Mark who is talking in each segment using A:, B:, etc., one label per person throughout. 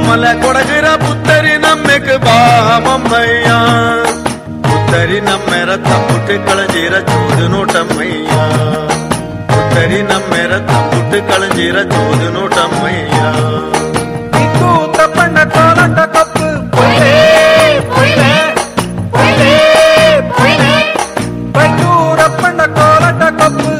A: బొమ్మల కొడగిర పుత్తరి నమ్మెకు బామమ్మయ్య పుత్తరి నమ్మెర తమ్ముಟ್ಟು కళజీర చూడు నోటమ్మయ్య పుత్తరి నమ్మెర తమ్ముಟ್ಟು కళజీర చూడు నోటమ్మయ్య
B: తప్పండ కోలంట కప్పు పైటూరప్పండ కోలంట కప్పు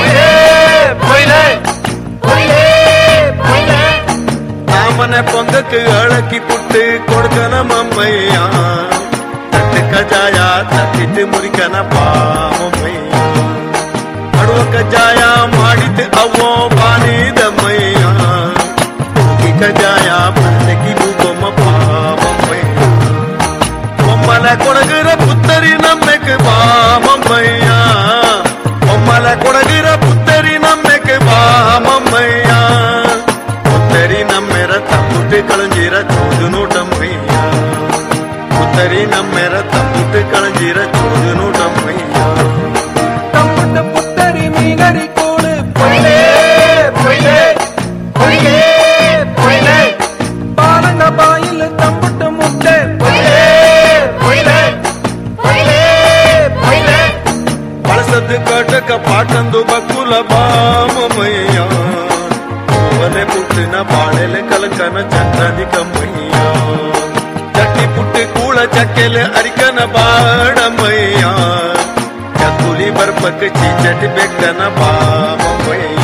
A: నామన పొంగకు అళకి పుట్టి కొడుకనమమ్మయ్య తట్టు కజాయ తట్టిட்டு మురికన పామమ్మయ్య ಅಡುವ ಕಜಾಯ ಮಾಡಿತು ಅವ್ವೋ ಬಾನಿದಮ್ಮಯ್ಯ ಕಜಾಯ ಬಂದಗಿದು ಬೊಮ್ಮ ಪಾಮಮ್ಮಯ್ಯ ಬೊಮ್ಮಲ ಕೊಡಗಿರ ಪುತ್ತರಿ ನಮ್ಮೆಕ್ ಬಾಮಮ್ಮಯ್ಯ ಬೊಮ್ಮಲ ಕೊಡಗಿರ ಪುತ್ತರಿ ನಮ್ಮೆಕ್ ಬಾಮಮ್ಮಯ್ಯ ಪುತ್ತರಿ ನಮ್ಮೆರ ತಮ್ಮುಟ್ಟು ಕಳಂಜೀರ ಚೂದು ನೋಟಮ್ಮಯ್ಯ ಪುತ್ತರಿ ನಮ್ಮೆರ ತಮ್ಮುಟ್ಟು ಕಳಂಜೀರ ಚೂದು ನೋಟಮ್ಮಯ್ಯ
B: மீகரி கூடு பாலங்க பாயில் தம்புட்டு முட்டை
A: ಬಳಸದ್ದು ಕಟಕ ಪಾಟಂದು ಬಕ್ಕುಲ ಬಾಮಯ್ಯ ಅವನೆ ಪುಟ್ಟಿನ ಬಾಳೆಲೆ ಕಲಕನ ಚಂದ್ರದಿ ಕಮ್ಮಯ್ಯ ಚಟ್ಟಿ ಪುಟ್ಟಿ ಕೂಳ ಚಕ್ಕೆಲೆ ಅರಿಕನ ಬಾಡಮ್ಮಯ್ಯ ಚಕ್ಕುಲಿ ಬರ್ಪಕ್ಕ ಚೀಚಟಿ ಬೆಕ್ಕನ ಬಾಮಯ್ಯ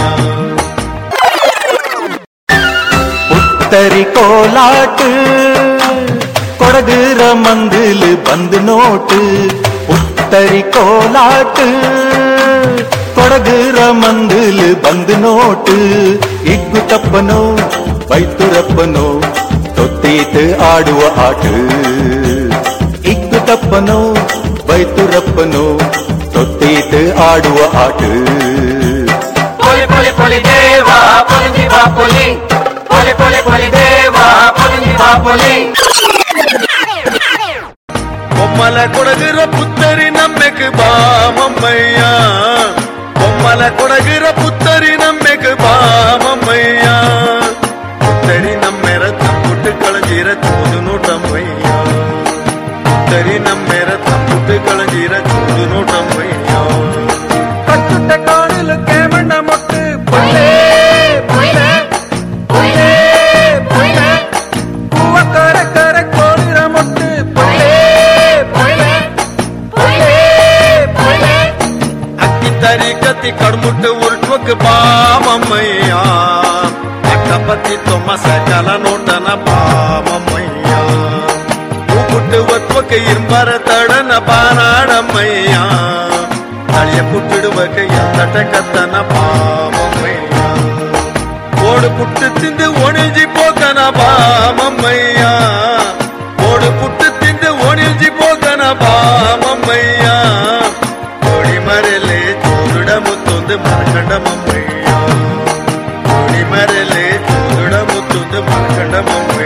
C: புத்தரி கோலாட்டு கொடகுற மந்தில் பந்து நோட்டு புத்தரி கோலாட்டு கொடகுற மந்தில் பந்து நோட்டு ಇಗ್ಗು ತಪ್ಪನೋ ಬೈತುರಪ್ಪನೋ ತೊತ್ತೀತು ಆಡುವ ಆಟ ಇಗ್ಗು ತಪ್ಪನೋ ಬೈತುರಪ್ಪನೋ ತೊತ್ತೀತು ಆಡುವ ಆಟ
B: ಪೊಲಿ ಪೊಲಿ ಪೊಲಿ ದೇವಾ ಪೊಲಿ ಬಾ ಪೊಲಿ ಪೊಲಿ ಪೊಲಿ ಪೊಲಿ ದೇವಾ ಪೊಲಿ ಬಾ ಪೊಲಿ
A: బొమ్మల కొడగిర పుత్తరి నమ్మెకు బామమ్మయ్య బొమ్మల కొడగిర పుత్తరి నమ్మెకు బామమ్మయ్య పుత్తరి నమ్మెర తమ్ముಟ್ಟು కళజీర చూడు నోటమ్మయ్య పుత్తరి నమ్మెర తమ్ముಟ್ಟು కళజీర చూడు నోటమ్మయ్య
B: ಕಟ್ಟುತ್ತ ಕಾಣಲು ಕೇಮಣ್ಣ ಮೊಟ್ಟು ಹೂವ ಕರೆ ಕರೆ ಕೋಳಿರ ಮೊಟ್ಟು
A: ಅಕ್ಕಿ ತರಿ ಕತ್ತಿ ಕಡ್ಮುಟ್ಟು ಉರ್ಟ್ವಕ್ ಬಾಮಮ್ಮಯ್ಯ ಅಕ್ಕಪತಿ ತೊಮ್ಮ ಸಕಲ ನೋಟನ ಬಾಮಮ್ಮಯ್ಯ ಹೂ ಪುಟ್ಟು ಒತ್ವಕ್ ಇರ್ಬರ ತಡನ ಬಾನಾಡಮ್ಮಯ್ಯ ತಳಿಯ ಪುಟ್ಟಿಡುವಕ ಎಂದಟ ಕತ್ತನ ಬಾಮಮ್ಮಯ್ಯ ಓಡು ಪುಟ್ಟು ತಿಂದು ಒಣಿಲ್ಜಿ ಪೋಕನ ಬಾಮಮ್ಮಯ್ಯ ಓಡು ಪುಟ್ಟು ತಿಂದು ಒಣಿಲ್ಜಿ ಪೋಕನ ಬಾಮಮ್ಮಯ್ಯ ಕೋಡಿ ಮರೆಲೆ ಚೂರುಡ ಮುತ್ತೊಂದು ಮರಕಂಡ ಮಮ್ಮಯ್ಯ ಕೋಡಿ ಮರೆಲೆ ಚೂರುಡ ಮುತ್ತೊಂದು ಮರಕಂಡ ಮಮ್ಮಯ್ಯ